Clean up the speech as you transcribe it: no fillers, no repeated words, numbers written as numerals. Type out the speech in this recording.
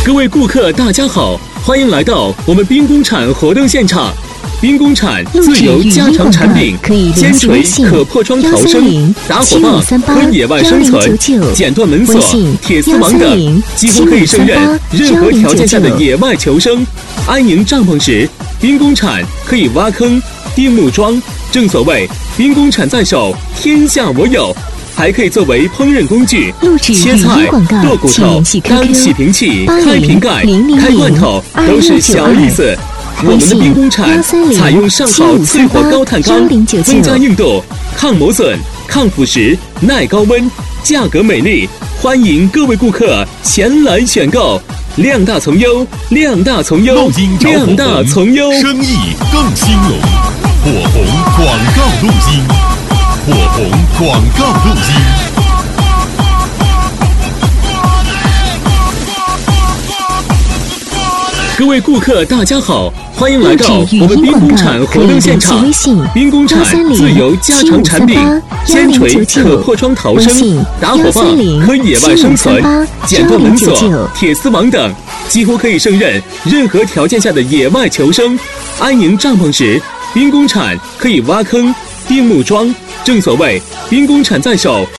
各位顾客，大家好，欢迎来到我们兵工厂活动现场。兵工厂自有家常产品，尖锤可破窗逃生，打火棒可野外生存，剪断门锁、铁丝网等，几乎可以胜任任何条件下的野外求生。安营帐篷时，兵工厂可以挖坑、钉木桩，正所谓兵工厂在手，天下我有。还可以作为烹饪工具，切菜、剁骨头、当起瓶器、开瓶盖、开罐头，都是小意思。我们的兵工厂采用上好淬火高碳钢，增加硬度、抗磨损、抗腐蚀、耐高温，价格美丽，欢迎各位顾客前来选购。量大从优，量大从优，量大从优， 生意更兴隆。火红广告录音，火红广告录音。 各位顾客，大家好，欢迎来到我们兵工厂活动现场。兵工厂自有家常产品，尖锤可破窗逃生，打火棒可野外生存，剪断门锁、铁丝网等，几乎可以胜任任何条件下的野外求生。安营帐篷时，兵工厂可以挖坑、钉木桩，正所谓兵工厂在手，